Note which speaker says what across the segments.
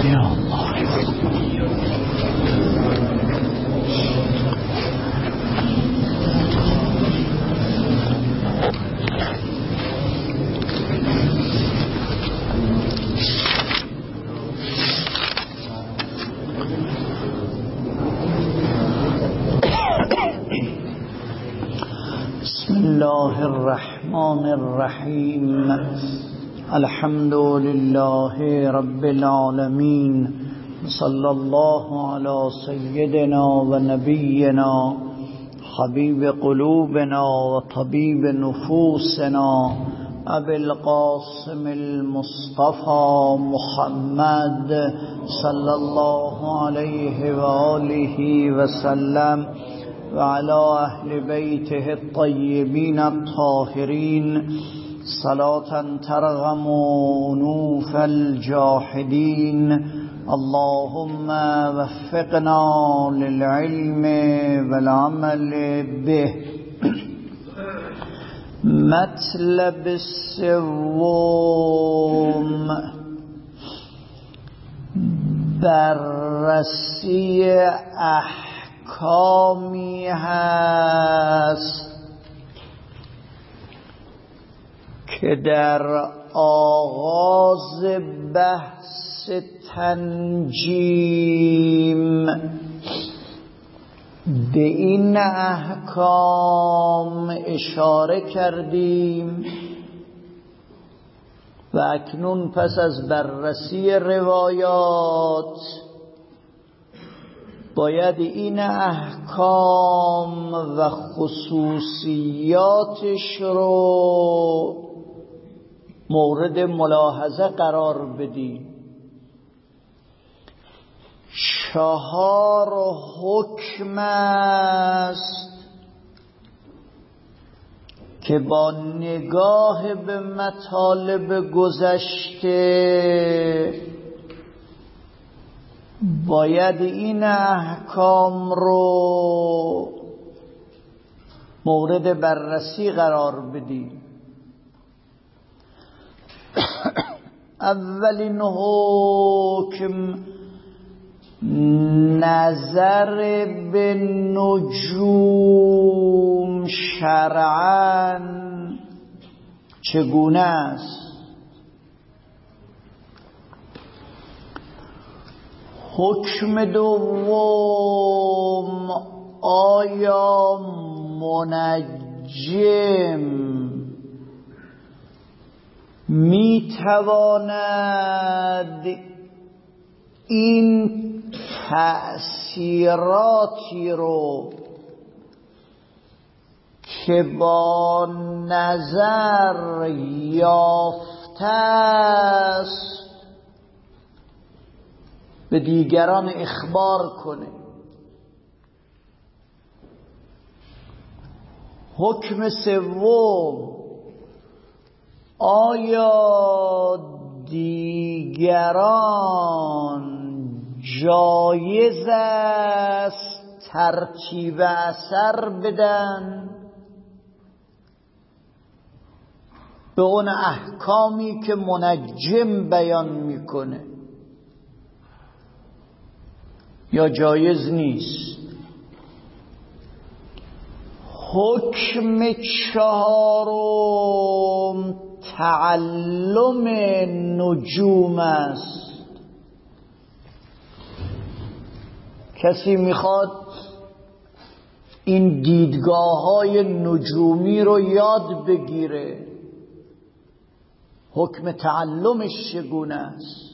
Speaker 1: یا الله. بسم الله الرحمن الرحیم. الحمد لله رب العالمین. صلی الله علی سیدنا و نبینا حبیب قلوبنا و طبیب نفوسنا ابی القاسم المصطفى محمد صلی الله علیه و آله و سلم و علی اهل بیته الطیبین الطاهرین صلاة ترغم نوف الجاحدین. اللهم وفقنا للعلم والعمل به. مطلب السوم بررسی احکامی هست که در آغاز بحث تنجیم به این احکام اشاره کردیم و اکنون پس از بررسی روایات باید این احکام و خصوصیاتش رو مورد ملاحظه قرار بدیم. 4 حکم است که با نگاه به مطالب گذشته باید این احکام رو مورد بررسی قرار بدیم. اولین حکم نظر به نجوم شرعاً چگونه است؟ حکم دوم آیا منجم میتواند این تأثیراتی رو که با نظر یافته است به دیگران اخبار کنه؟ حکم سوم آیا دیگران جایز است ترتیب اثر بدن به اون احکامی که منجم بیان میکنه یا جایز نیست؟ حکم چهارم تعلم نجوم است. کسی میخواد این دیدگاه‌های نجومی رو یاد بگیره، حکم تعلمش چگونه است؟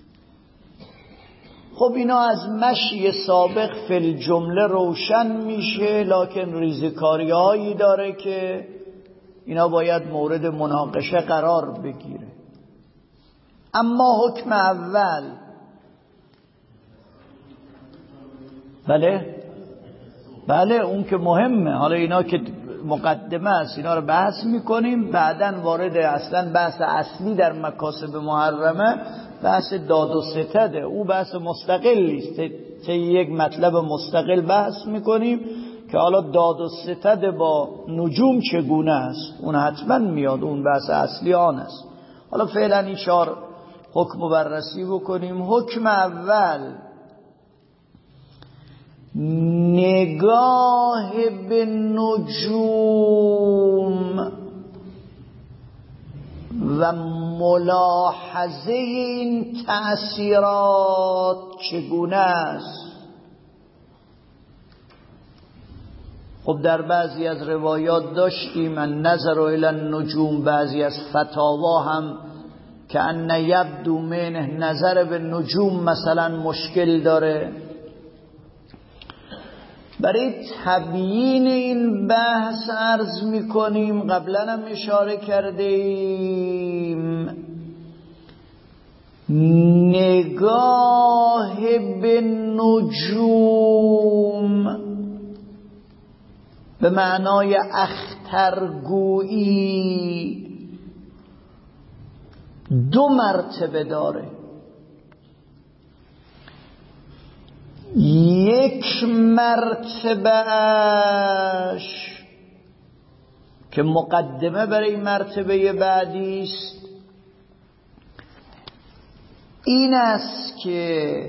Speaker 1: خب اینا از مشی سابق فی الجمله روشن میشه، لکن ریزکاری هایی داره که اینا باید مورد مناقشه قرار بگیره. اما حکم اول، بله اون که مهمه. حالا اینا که مقدمه است، اینا رو بحث میکنیم، بعدن وارد اصلا بحث اصلی در مکاسب محرمه بحث داد و ستده. او بحث مستقلی است، یک مطلب مستقل بحث میکنیم که حالا داد و ستد با نجوم چگونه است، اون حتما میاد، اون بحث اصلی آن است. حالا فعلا این 4 حکم بررسی بکنیم. حکم اول نگاه به نجوم و ملاحظه این تأثیرات چگونه است. خب در بعضی از روایات داشتیم من نظر الی النجوم، بعضی از فتاوا هم که ان یبدو منه نظر به نجوم مثلا مشکل داره. برای تبیین این بحث عرض میکنیم، قبلا هم اشاره کردیم، نگاه به نجوم به معنای اخترگویی دو مرتبه داره. یک مرتبهش که مقدمه برای مرتبه بعدی است این است که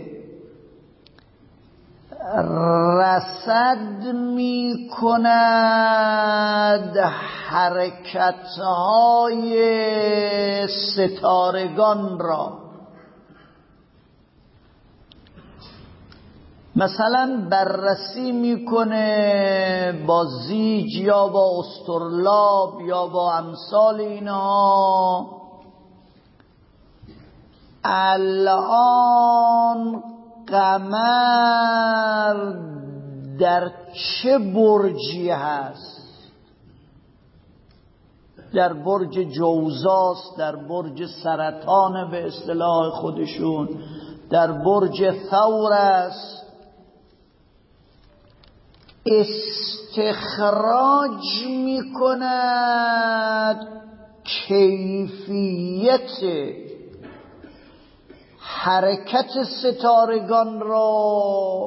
Speaker 1: رصد می کند حرکتهای ستارگان را. مثلا بررسی میکنه با زیج یا با استرلاب یا با امثال اینها، الان قمر در چه برجی هست؟ در برج جوزاست، در برج سرطان به اصطلاح خودشون، در برج ثور است. استخراج می کند کیفیت حرکت ستارگان را،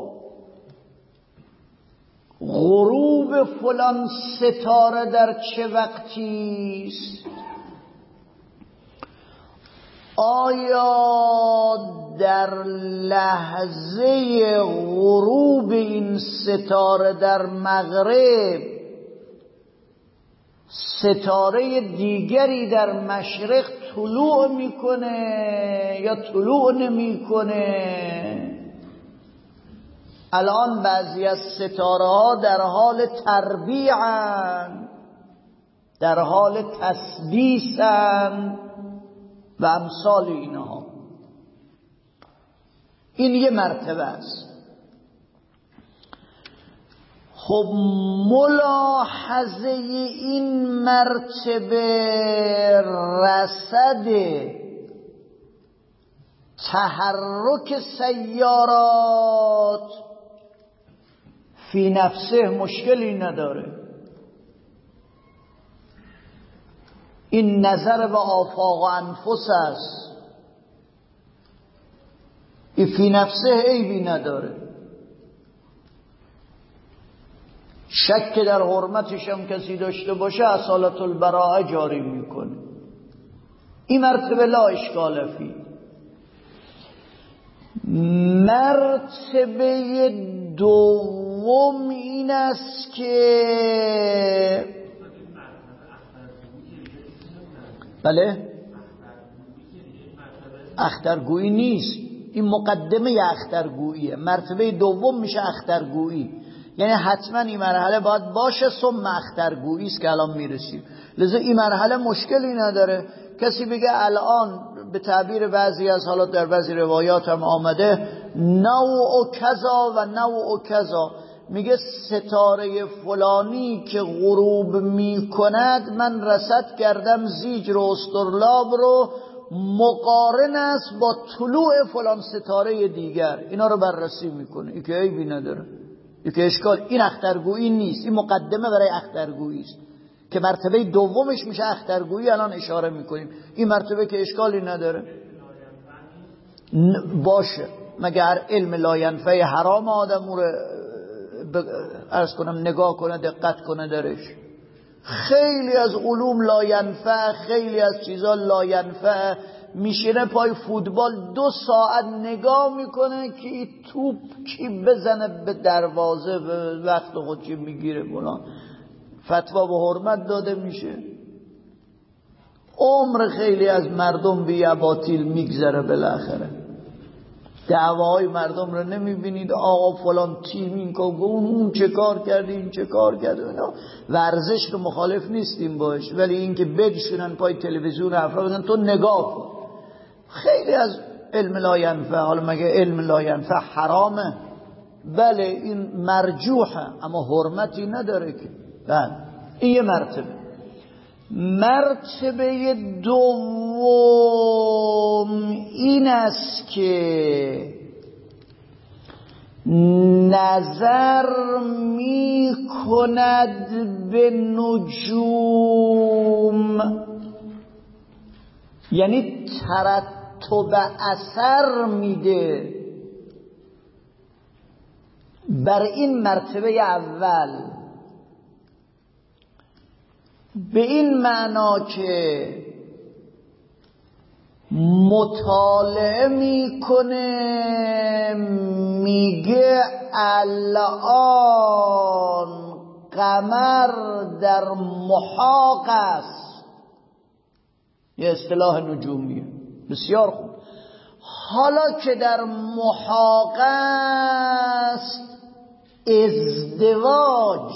Speaker 1: غروب فلان ستاره در چه وقتی است، آیا در لحظه غروب این ستاره در مغرب ستاره دیگری در مشرق طلوع میکنه یا طلوع نمیکنه. الان بعضی از ستاره ها در حال تربیعن، در حال تسدیسن و امثال اینها. این یه مرتبه است. خب ملاحظه این مرتبه رصد تحرک سیارات فی نفسه مشکلی نداره. این نظر به آفاق و انفس است، این فی نفسه عیبی نداره. شک در حرمتش هم کسی داشته باشه اصالت البراءه جاری میکنه. این مرتبه لا اشکال فی. مرتبه دوم این است که بله اخترگویی نیست، این مقدمه اخترگوییه. مرتبه دوم میشه اخترگویی، یعنی حتما این مرحله باید باشه ثم اخترگویی است که الان میرسیم. لذا این مرحله مشکلی نداره. کسی بگه الان به تعبیر بعضی از حالات در بعضی روایات هم آمده نوع کذا و نوع کذا، میگه ستاره فلانی که غروب میکند من رصد کردم زیج رو استرلاب رو مقارن است با طلوع فلان ستاره دیگر، اینا رو بررسی میکنه. این که عیبی نداره، این که اشکال، این اخترگویی نیست، این مقدمه برای اخترگویی است که مرتبه دومش میشه اخترگویی. الان اشاره میکنیم این مرتبه که اشکالی نداره باشه، مگر علم لاینفع حرام آدم رو عرض کنم نگاه کنه دقت کنه درش. خیلی از علوم لاینفع، خیلی از چیزا لاینفع، میشینه پای فوتبال 2 ساعت نگاه میکنه که این توپ کی بزنه به دروازه به وقت خودش میگیره فلان. فتوا به حرمت داده میشه. عمر خیلی از مردم بی اباطیل میگذره. بالاخره دعواهای مردم رو نمیبینید آقا فلان تیم این کار اون چه کار کرده این چه کار کرده. اینا ورزش که مخالف نیستیم باش، ولی این که بجشونن پای تلویزیون افراد بگن تو نگاه کن. خیلی از علم لا ینفع. حالا مگه علم لا ینفع حرامه؟ بله این مرجوحه اما حرمتی نداره که. بله این یه مرتبه. مرتبه دوم این است که نظر می کند به نجوم، یعنی ترتب اثر میده بر این مرتبه اول، به این معنا که مطالعه میکنه میگه الان قمر در محاق است. یه اصطلاح نجومیه. بسیار خوب. حالا که در محاق است ازدواج،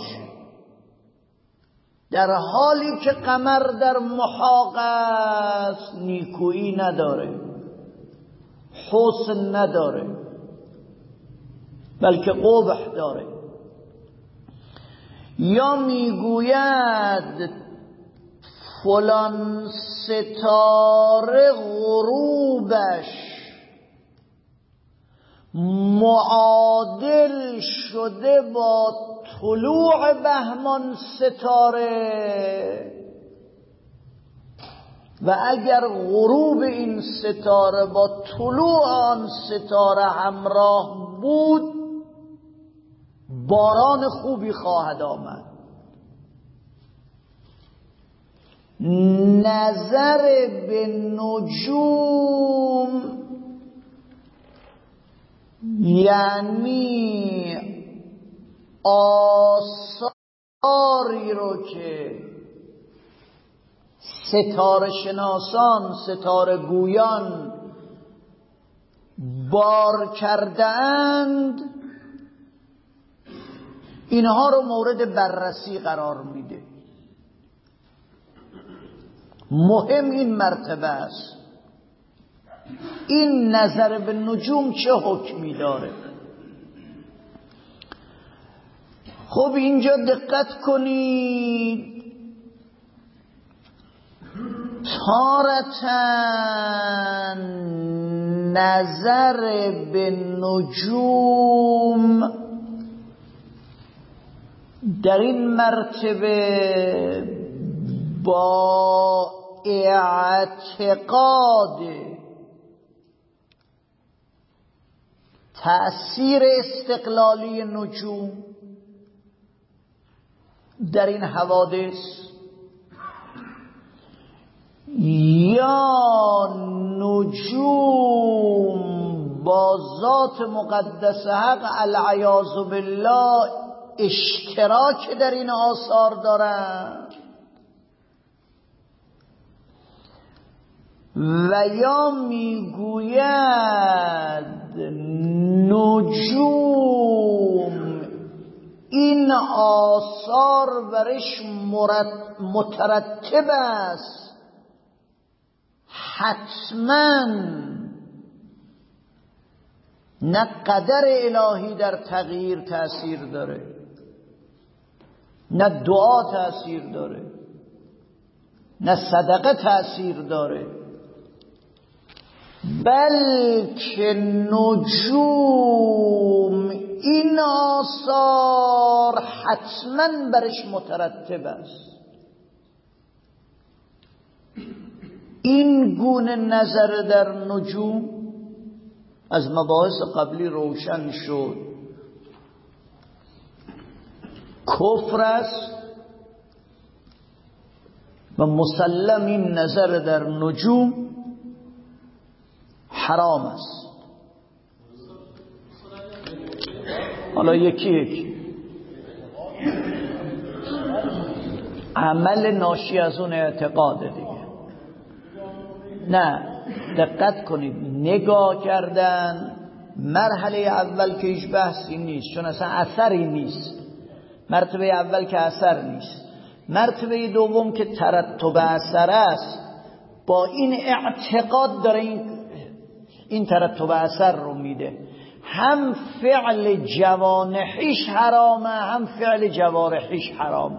Speaker 1: در حالی که قمر در محاق است نیکویی نداره، حسن نداره، بلکه قبح داره. یا میگوید فلان ستاره غروبش معادل شده با طلوع بهمان ستاره و اگر غروب این ستاره با طلوع آن ستاره همراه بود باران خوبی خواهد آمد. نظر به نجوم یعنی آثاری رو که ستاره شناسان، ستاره گویان بار کردند، اینها رو مورد بررسی قرار میده. مهم این مرتبه است. این نظر به نجوم چه حکمی داره؟ خب اینجا دقت کنید. تارةً نظر به نجوم در این مرتبه با اعتقاد تأثیر استقلالی نجوم در این حوادث یا نجوم با ذات مقدس حق العیاذ بالله اشتراک در این آثار دارند و یا میگوید نجوم این آثار برش مترتب است، حتما نه قدر الهی در تغییر تأثیر داره، نه دعا تأثیر داره، نه صدقه تأثیر داره، بلکه نجوم این آثار حتما برش مترتب است. این گونه نظر در نجوم از مباحث قبلی روشن شد. کفر است و مسلم این نظر در نجوم حرام است. حالا یکی عمل ناشی از اون اعتقاده دیگه. نه، دقت کنید، نگاه کردن مرحله اول که هیچ بحثی نیست، چون اصلا اثری نیست. مرتبه اول که اثر نیست. مرتبه دوم که ترتب اثر است، با این اعتقاد داره این ترتب اثر رو میده. هم فعل جوانحیش حرامه، هم فعل جوارحیش حرامه.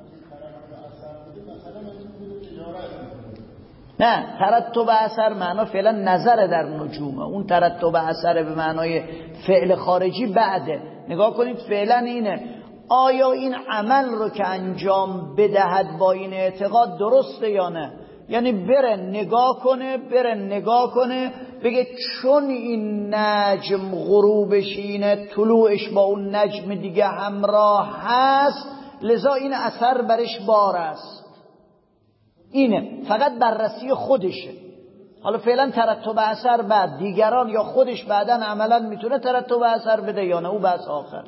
Speaker 1: نه، ترتب اثر معنا فعلا نظر در نجومه، اون ترتب اثر به معنای فعل خارجی بعده. نگاه کنید فعلا اینه، آیا این عمل رو که انجام بدهد با این اعتقاد درسته یا نه؟ یعنی بره نگاه کنه بگه چون این نجم غروبش اینه، طلوعش با اون نجم دیگه همراه هست، لذا این اثر برش بار است. اینه، فقط بررسی خودشه. حالا فعلا ترتب اثر بعد، دیگران یا خودش بعداً عملا میتونه ترتب اثر بده یا نه، او بحث آخر.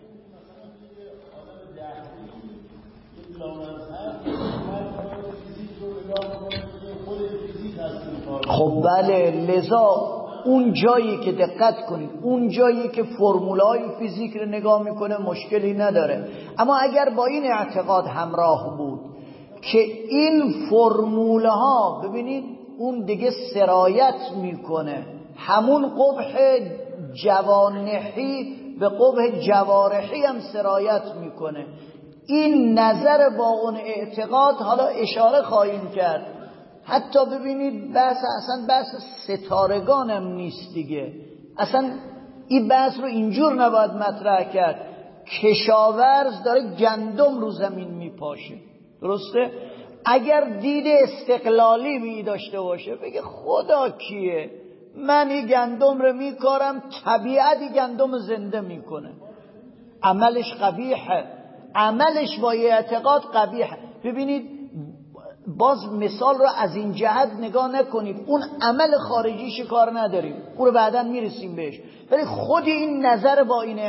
Speaker 1: خب بله، لذا اون جایی که دقت کنید، اون جایی که فرمولای فیزیک رو نگاه میکنه مشکلی نداره، اما اگر با این اعتقاد همراه بود که این فرموله ها، ببینید اون دیگه سرایت میکنه، همون قبح جوانحی به قبح جوارحی هم سرایت میکنه. این نظر با اون اعتقاد، حالا اشاره خواهیم کرد، حتی ببینید اصلا بحث ستارگانم نیست دیگه. اصلا این بحث رو اینجور نباید مطرح کرد. کشاورز داره گندم رو زمین میپاشه، درسته؟ اگر دید استقلالی می داشته باشه بگه خدا کیه، من این گندم رو میکارم، طبیعت این گندم زنده میکنه، عملش قبیحه، عملش با اعتقاد قبیحه. ببینید باز مثال رو از این جهت نگاه نکنید، اون عمل خارجیش کار نداریم، اون رو بعداً میرسیم بهش، ولی خود این نظر با این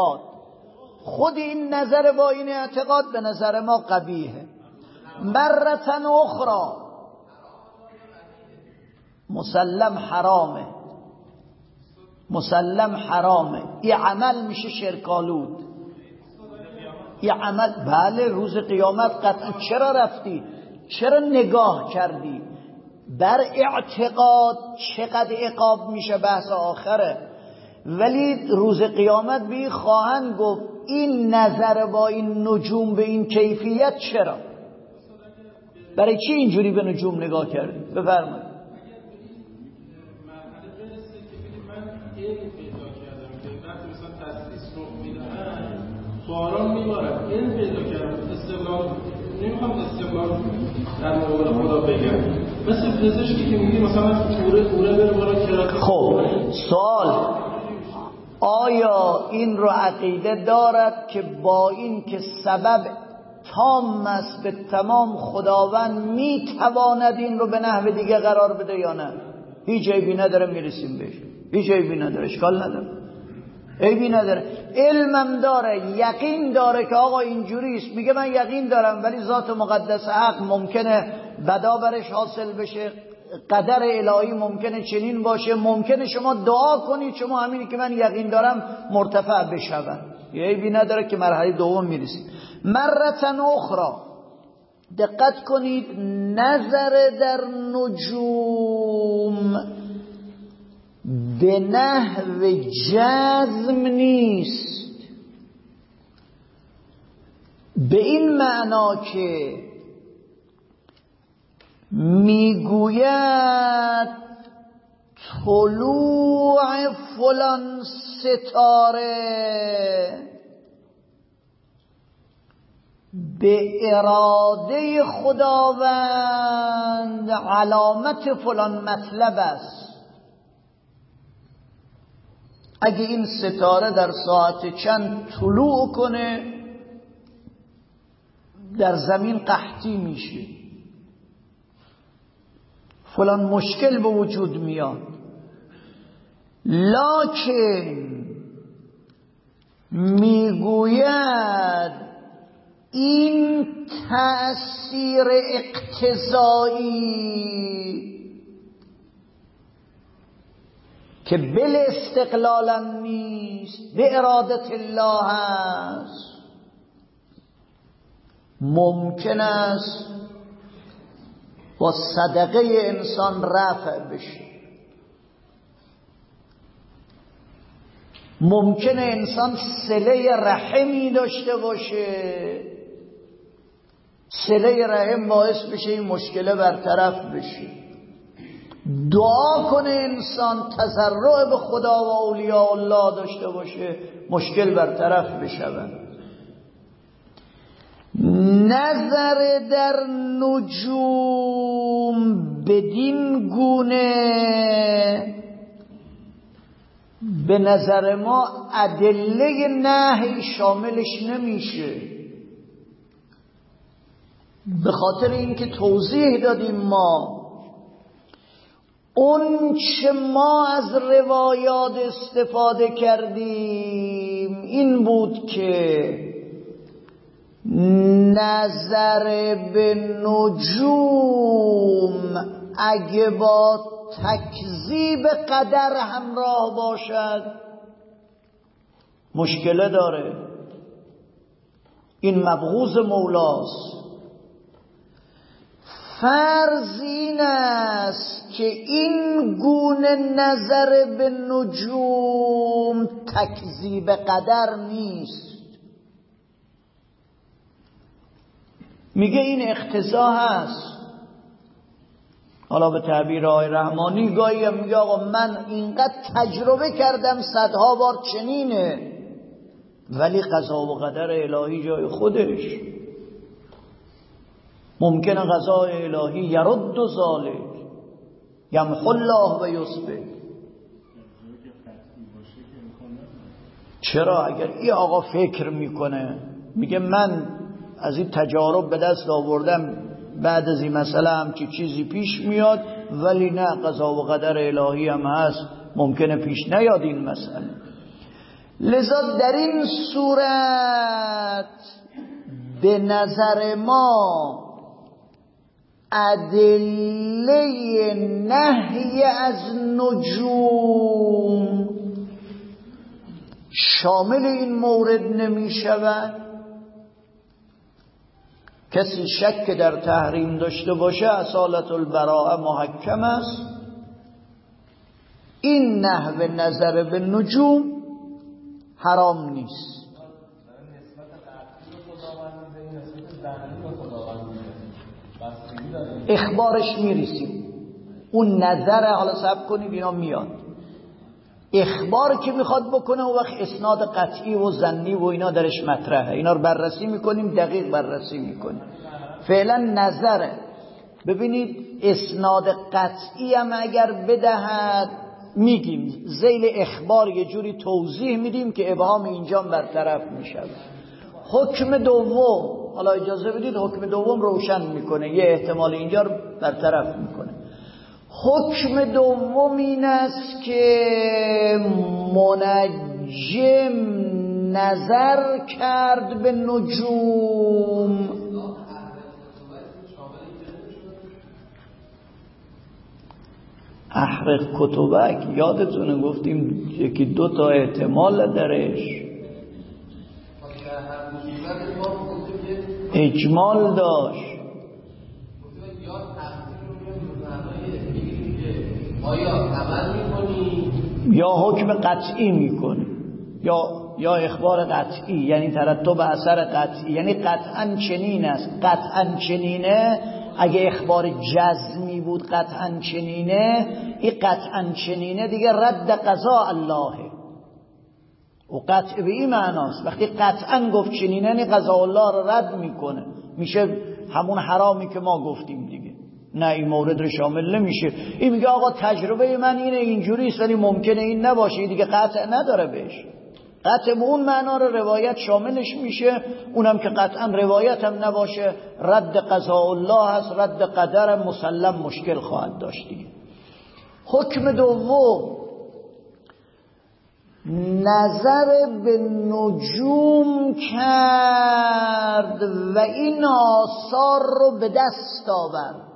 Speaker 1: اعتقاد به نظر ما قبیحه. مرتن اخرى مسلم حرامه. این عمل میشه شرکالود. این عمل بله، روز قیامت قطعا. چرا رفتی؟ چرا نگاه کردی؟ بر اعتقاد چقدر عقاب میشه بحث آخره، ولی روز قیامت بی خواهند گفت این نظر با این نجوم به این کیفیت چرا؟ برای چی اینجوری به نجوم نگاه کردی؟ بفرمایید.
Speaker 2: باران میبارد، این پیدا کردم، استقلال نمیخوام استقلال در مقابل خدا بگم، مثل پزشکی که میگه مثلا کوره بره بالا کرات.
Speaker 1: خب سوال، آیا این رو عقیده دارد که با این که سبب تام است به تمام خداوند میتواند این رو به نحو دیگه قرار بده یا نه؟ هیچ عیبی نداره، میرسیم بهش، هیچ عیبی نداره، اشکال نداره، عیبی نداره. علمم داره، یقین داره که آقا اینجوری است، میگه من یقین دارم ولی ذات مقدس حق ممکنه بدا برش حاصل بشه، قدر الهی ممکنه چنین باشه، ممکنه شما دعا کنید شما همینی که من یقین دارم مرتفع بشود، عیبی نداره که مرحله دوم میرسید. مرتن اخرى، دقت کنید، نظر در نجوم به نحو جزم نیست، به این معنا که میگوید طلوع فلان ستاره به اراده خداوند علامت فلان مطلب است. اگه این ستاره در ساعت چند طلوع کنه در زمین قحطی میشه، فلان مشکل به وجود میاد، لکن میگوید این تأثیر اقتضایی که بل استقلالا نیست، به ارادت الله است، ممکن است با صدقه انسان رفع بشه. ممکنه انسان صله رحمی داشته باشه، صله رحم باعث بشه این مشکل برطرف بشه. دعا کنه انسان، تضرع به خدا و اولیاء الله داشته باشه، مشکل برطرف بشه. نظر در نجوم بدین گونه به نظر ما ادله نهی شاملش نمیشه، به خاطر اینکه توضیح دادیم ما اون چه ما از روایات استفاده کردیم این بود که نظر به نجوم اگه با تکذیب قدر همراه باشد مشکل داره، این مبغوض مولاست. فرض این است که این گونه نظر به نجوم تکذیب قدر نیست، میگه این اقتضا هست. حالا به تعبیر آقای رحمانی گاهی هم میگه آقا من اینقدر تجربه کردم صدها بار چنینه، ولی قضا و قدر الهی جای خودش. ممکنه قضا الهی یرد و ذالک یمحو الله و یثبت. چرا؟ اگر این آقا فکر میکنه میگه من از این تجارب به دست آوردم، بعد از این مسئله هم که چیزی پیش میاد، ولی نه قضا و قدر الهی هم هست، ممکنه پیش نیاد این مسئله. لذا در این صورت به نظر ما ادله نهی از نجوم شامل این مورد نمی شود. کسی شک در تحریم داشته باشه اصالت البراءه محکم است. این نحو نظر به نجوم حرام نیست. اخبارش میرسیم، اون نظر حالا صبر کنید اینا میاد. اخبار که میخواد بکنه و وقت اسناد قطعی و ظنی و اینا درش مطرحه، اینا رو بررسی میکنیم، دقیق بررسی میکنیم. فعلا نظره. ببینید اسناد قطعی هم اگر بدهد میگیم ذیل اخبار یه جوری توضیح میدیم که ابهام اینجا برطرف میشه. حکم دوم، حالا اجازه بدید حکم دوم روشن میکنه، یه احتمال اینجا رو برطرف میکنه. حکم دوم این است که منجم نظر کرد به نجوم. احرق کتبک یادتونه گفتیم یکی دو تا احتمال درش، اجمال داشت. یا حکم قطعی میکنی یا اخبار قطعی، یعنی ترتب اثر قطعی، یعنی قطعا چنین است. قطعا چنینه اگه اخبار جزمی بود قطعا چنینه، این قطعا چنینه دیگه رد قضا اللهه و قطع به این معناست. وقتی قطعا گفت چنینه یعنی قضا الله رو رد میکنه، میشه همون حرامی که ما گفتیم دیگه. نه این مورد رو شامل نمیشه. این میگه آقا تجربه من اینه اینجوری است ولی ممکنه این نباشه، دیگه قطع نداره بهش. قطع به اون معنا رو روایت شاملش میشه، اونم که قطعا روایت هم نباشه رد قضاء الله هست، رد قدر مسلم مشکل خواهد داشت دیگه. حکم دوم نظر به نجوم کرد و این آثار رو به دست آورد.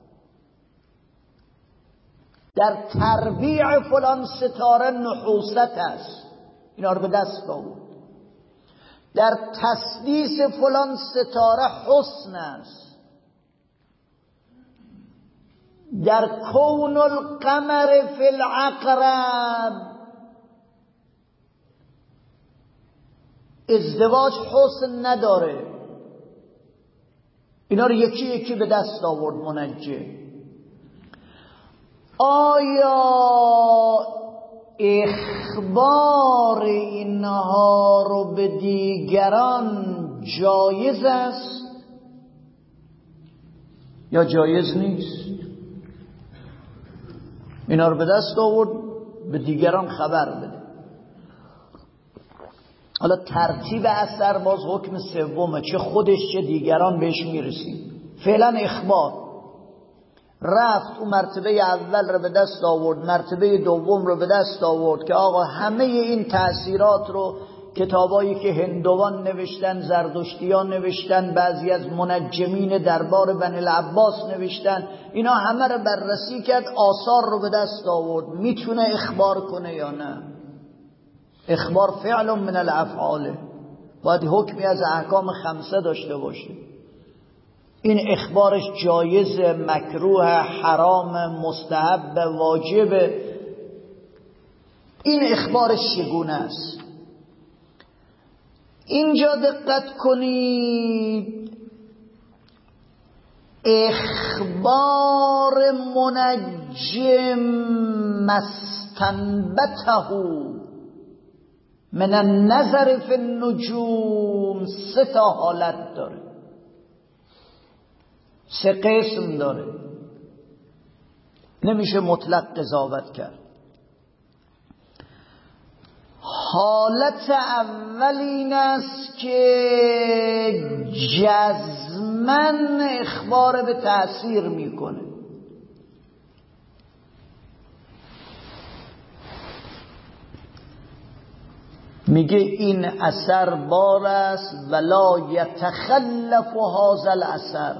Speaker 1: در تربیع فلان ستاره نحوست است، اینا رو به دست آورد. در تسدیس فلان ستاره حسن است. در کون القمر فی العقرب ازدواج حسن نداره. اینا رو یکی یکی به دست آورد منجم. آیا اخبار اینها رو به دیگران جایز است یا جایز نیست؟ اینا رو به دست آورد به دیگران خبر بده. حالا ترتیب اثر باز حکم سومه، چه خودش چه دیگران بهش میرسیم. فعلا اخبار رفت اون مرتبه اول رو به دست آورد، مرتبه دوم رو به دست آورد که آقا همه این تأثیرات رو کتابایی که هندوان نوشتن، زردشتیان نوشتن، بعضی از منجمین دربار بنی العباس نوشتن، اینا همه رو بررسی کرد، آثار رو به دست آورد. میتونه اخبار کنه یا نه؟ اخبار فعل من الافعال، باید حکمی از احکام خمسه داشته باشه. این اخبارش جایز، مکروه، حرام، مستحب، واجب؟ این اخبارش چگونه است؟ اینجا دقت کنید، اخبار منجم مستنبته من النظر فی النجوم 3 تا حالت داره، 3 قسم داره، نمیشه مطلق قضاوت کرد. حالت اول این است که جزمن اخبار به تأثیر میکنه. میگه این اثر بار است ولا یتخلف هذا الاثر،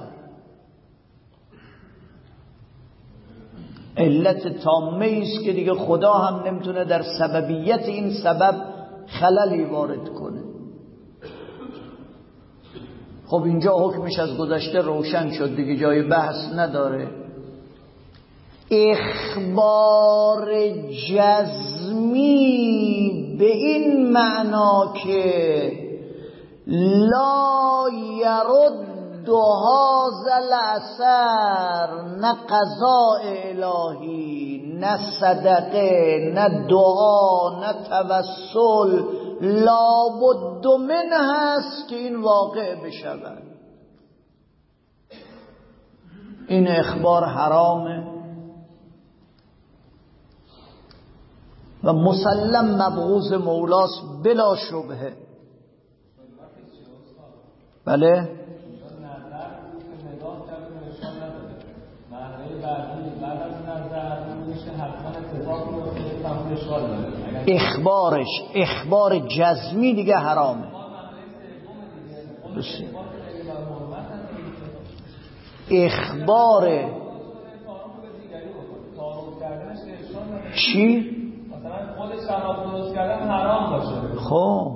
Speaker 1: علت تامه است که دیگه خدا هم نمیتونه در سببیت این سبب خللی وارد کنه. خب اینجا حکمش از گذشته روشن شد دیگه، جای بحث نداره. اخبار جزمی به این معنا که لا یرد هذا الاثر، نه قضاء الهی، نه صدقه، نه دعا، نه توسل، لابد من هست که این واقع بشود. این اخبار حرامه و مسلم مبغوض مولاست بلا شبهه. بله اخبار جزمی دیگه حرامه. اخبار چی؟
Speaker 2: مثلا خودش شراب درست کردن حرام باشه.
Speaker 1: خب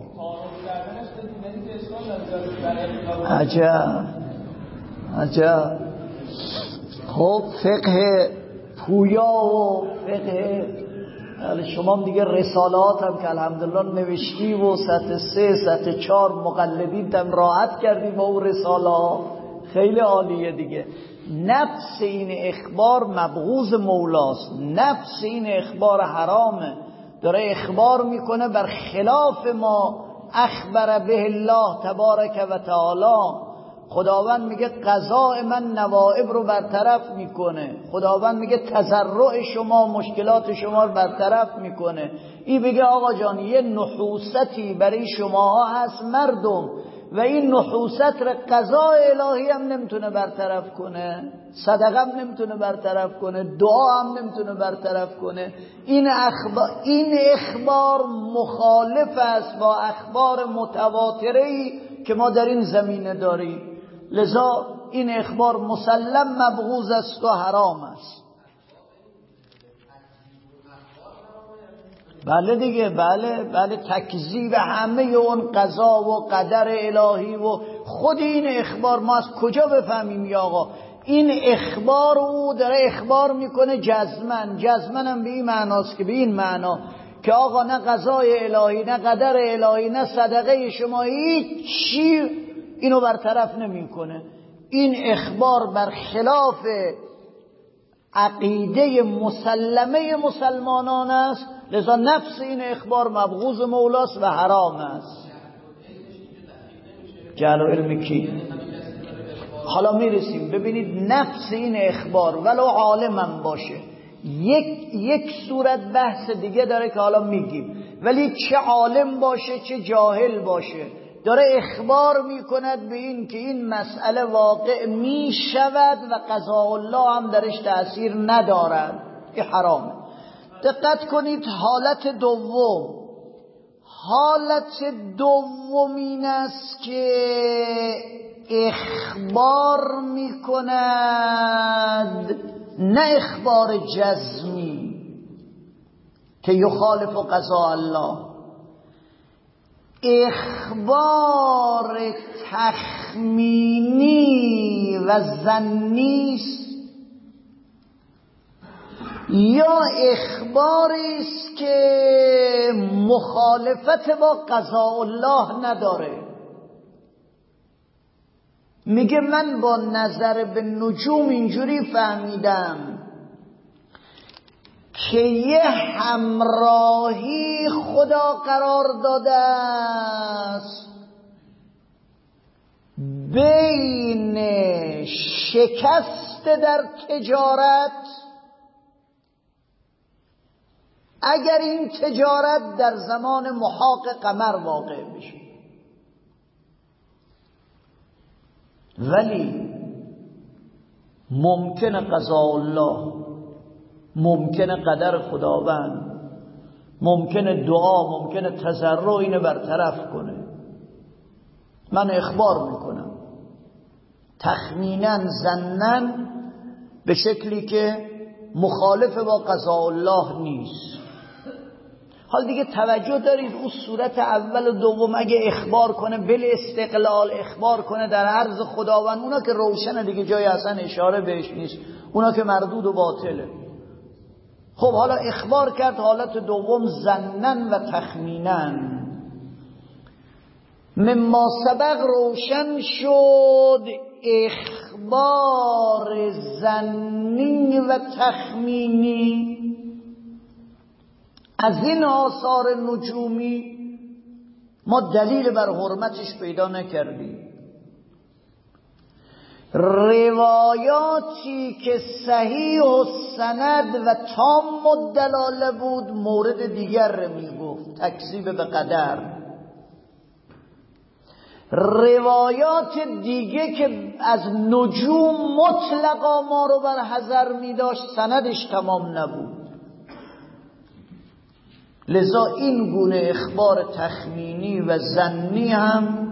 Speaker 1: عجب. خب فقه پویا و فقه شما دیگه رسالات هم که الحمدلله نوشتی و سطح 3 سطح 4 مقلدین هم راحت کردی با اون رساله، خیلی عالیه دیگه. نفس این اخبار مبغوض مولاست، نفس این اخبار حرامه، داره اخبار میکنه بر خلاف ما اخبر به الله تبارک و تعالی. خداوند میگه قضاء من نوائب رو برطرف میکنه، خداوند میگه تضرع شما مشکلات شما رو برطرف میکنه. این بگه آقا جان یه نحوستی برای شما هست، مردم و این نحوست را قضاء الهی هم نمیتونه برطرف کنه، صدقه هم نمیتونه برطرف کنه، دعا هم نمیتونه برطرف کنه. این اخبار مخالف است با اخبار متواتره‌ای که ما در این زمینه داریم. لذا این اخبار مسلم مبغوض است و حرام است. بله دیگه، بله تکذیب همه اون قضا و قدر الهی و خود این اخبار ما از کجا بفهمیم یا آقا این اخبار او داره اخبار میکنه جزمن هم به این معناست که به این معنا که آقا نه قضای الهی نه قدر الهی نه صدقه شما هیچ چی اینو برطرف نمیکنه. این اخبار بر خلاف عقیده مسلمه مسلمانان است، لذا نفس این اخبار مبغوض مولاست و حرام است. جهل و علم کی؟ حالا میرسیم. ببینید نفس این اخبار ولو عالمم باشه، یک صورت بحث دیگه داره که حالا میگیم، ولی چه عالم باشه چه جاهل باشه داره اخبار میکند به این که این مسئله واقع میشود و قضاء الله هم درش تأثیر ندارد. این حرامه. دقت کنید حالت دوم این است که اخبار میکند، نه اخبار جزمی که یخالف قضاء الله، اخبار تخمینی و ظنی است، یا اخباری است که مخالفت با قضاء الله نداره. میگه من با نظر به نجوم اینجوری فهمیدم که یه همراهی خدا قرار داده است بین شکست در تجارت اگر این تجارت در زمان محاق قمر واقع بشه، ولی ممکنه قضاء الله، ممکنه قدر خداوند، ممکنه دعا، ممکنه تضرع اینو برطرف کنه. من اخبار میکنم تخمیناً ظناً به شکلی که مخالف با قضاء الله نیست. حال دیگه توجه دارید اون صورت اول و دوم اگه اخبار کنه بل استقلال اخبار کنه در عرض خداوند، اونا که روشنه دیگه، جای اصلا اشاره بهش نیست، اونا که مردود و باطله. خب حالا اخبار کرد حالت دوم ظنن و تخمینن. مما سبق روشن شد اخبار ظنی و تخمینی از این آثار نجومی ما دلیل بر حرمتش پیدا نکردیم. روایاتی که صحیح و سند و تام الدلاله بود مورد دیگر میگفت، تکذیب به قدر. روایات دیگه که از نجوم مطلقا ما رو بر حذر میداشت سندش تمام نبود. لذا این گونه اخبار تخمینی و ظنی هم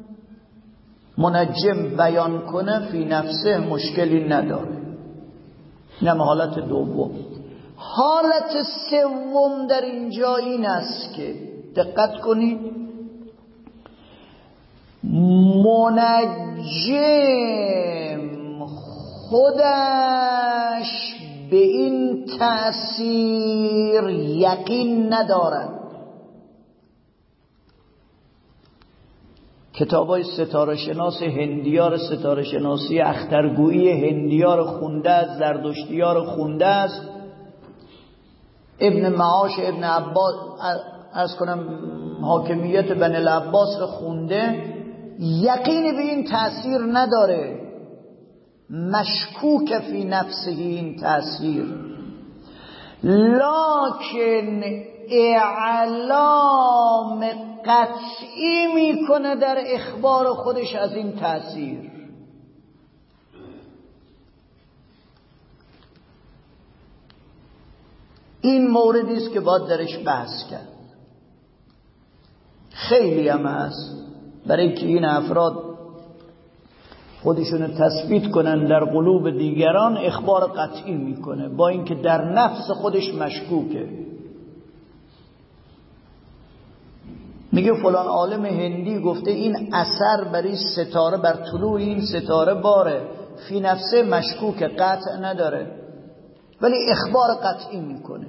Speaker 1: منجم بیان کنه فی نفسه مشکلی نداره. اینم حالت دوم. حالت سوم در اینجا این است که دقت کنید منجم خودش به این تأثیر یقین ندارد. کتابای ستاره شناس هندیار ستاره شناسی اخترگویی هندیار خونده است، زردشتیار خونده است، ابن معاش ابن عباس از کنم حاکمیت بن العباس رو خونده، یقین به این تأثیر نداره، مشکوک فی نفسه این تأثیر، لکن اعلام اعلام قطعی میکنه در اخبار خودش از این تأثیر. این موردی است که باید درش بحث کرد. خیلی هم هست برای اینکه این افراد خودشونو تثبیت کنن در قلوب دیگران، اخبار قطعی میکنه با اینکه در نفس خودش مشکوکه. میگه فلان عالم هندی گفته این اثر بر این ستاره، بر طلوع این ستاره باره، فی نفسه مشکوکه، قطع نداره ولی اخبار قطعی میکنه.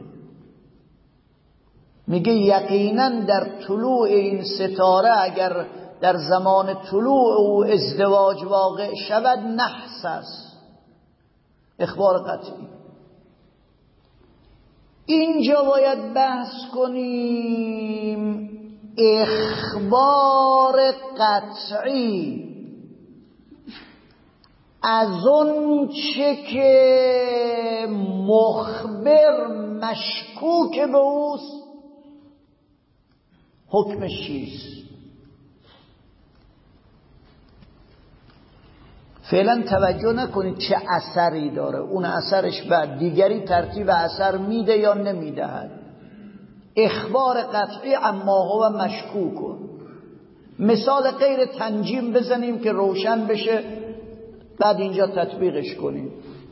Speaker 1: میگه یقینا در طلوع این ستاره اگر در زمان طلوع او ازدواج واقع شود نحس است، اخبار قطعی. اینجا باید بحث کنیم اخبار قطعی از اون چه که مخبر مشکوک به اوست حکمش چیست. فعلا توجه نکنید چه اثری داره، اون اثرش بعد دیگری ترتیب اثر میده یا نمیدهد. اخبار قطعی اما هو مشکوک. مثال غیر تنجیم بزنیم که روشن بشه، بعد اینجا تطبیقش کنیم.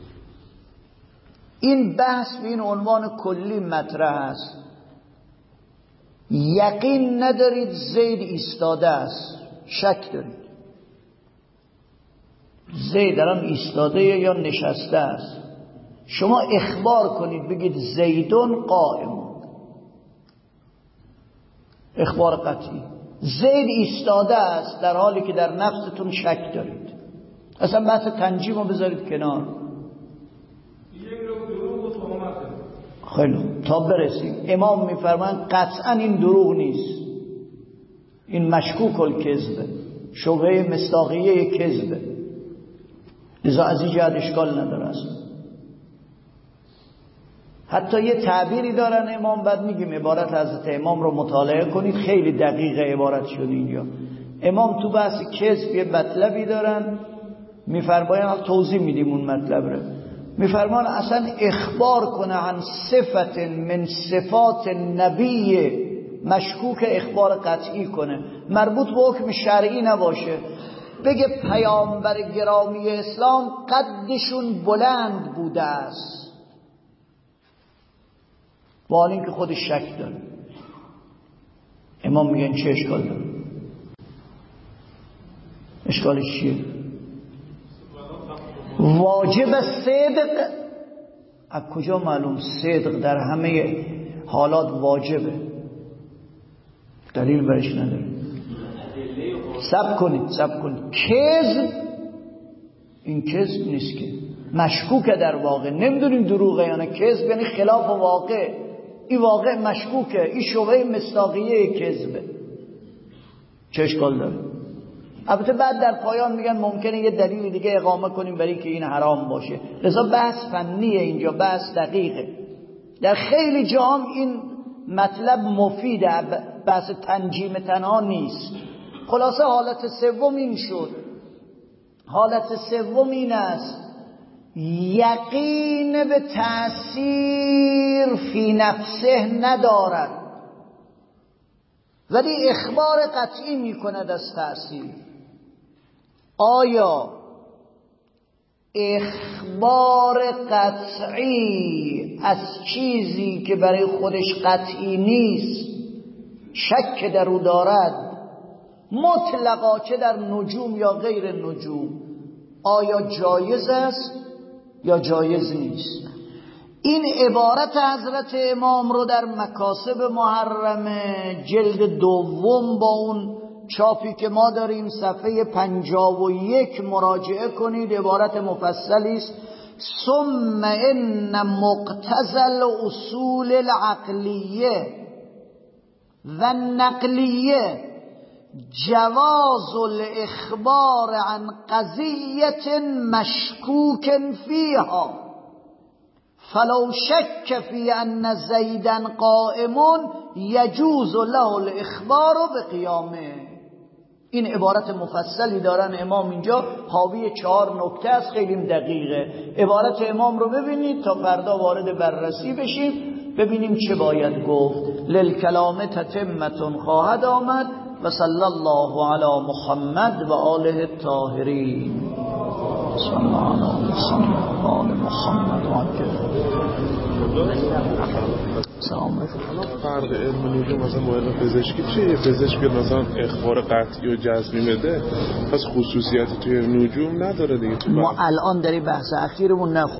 Speaker 1: این بحث به این عنوان کلی مطرح است. یقین ندارید زید ایستاده است، شک دارید زید الان ایستاده یا نشسته است. شما اخبار کنید بگید زیدون قائم، اخبار قطعی. زید ایستاده است در حالی که در نفستون شک دارید. اصلا بحث تنجیم رو بذارید کنار. خیلی تا برسیم امام میفرمایند قطعا این دروغ نیست، این مشکوک الکذبه، شبهه مصداقیه کذبه، لذا از این جهت اشکال نداره اصلا. حتی یه تعبیری دارن امام، بعد میگیم عبارت حضرت امام رو مطالعه کنید، خیلی دقیق عبارت شده اینجا. امام تو بحث کذب یه مطلبی دارن میفرمایند، توضیح میدیم اون مطلب رو. میفرمان اصلا اخبار کنه عن صفت من صفات نبی مشکوک، اخبار قطعی کنه، مربوط به حکم شرعی نباشه. بگه پیامبر گرامی اسلام قدشون بلند بوده است، با حال اینکه خودش شک داره. امام میگن چه اشکال داره؟ اشکالش چیه؟ واجب صدق. از کجا معلوم صدق در همه حالات واجبه؟ دلیل برش نداره. صبر کنید کذب، این کذب نیست که مشکوکه در واقع، نمیدونیم دروغه یا نه. کذب یعنی خلاف واقع، این واقع مشکوکه، این شبهه مصداقیه کذبه. چه اشکال داره؟ البته بعد در پایان میگن ممکنه یه دلیل دیگه اقامه کنیم برای که این حرام باشه. لذا بحث فنیه اینجا، بحث دقیقه. در خیلی جام این مطلب مفیده، بحث تنجیم تنها نیست. خلاصه حالت سوم این شد. حالت سوم این است یقین به تأثیر فی نفسه ندارد ولی اخبار قطعی میکند از تأثیر. آیا اخبار قطعی از چیزی که برای خودش قطعی نیست شک در او دارد، مطلقا چه در نجوم یا غیر نجوم، آیا جایز است یا جایز نیست؟ این عبارت حضرت امام رو در مکاسب محرمه جلد دوم با اون چاپی که ما داریم صفحه 51 مراجعه کنید. عبارت مفصلی است. ثم ان مقتضى الاصول العقلیه و النقلیه جواز الاخبار عن قضیه مشکوک فیها فلو شک فی ان زیدا قائم یجوز له الاخبار بقیامه. این عبارت مفصلی دارن امام اینجا، حاوی 4 نکته است، خیلی دقیقه. عبارت امام رو ببینید تا فردا وارد بررسی بشیم ببینیم چه باید گفت. للکلام تتمتون خواهد آمد. و صلی الله علی محمد و آله الطاهرین. صلی الله علی محمد و آله سلام.
Speaker 3: فرق علم نجوم مثلا با علم پزشکی چیه؟ یه پزشک مثلا اخبار قطعی و جزمی بده، پس خصوصیتی توی نجوم نداره دیگه.
Speaker 1: ما الان داری بحث اخیرمون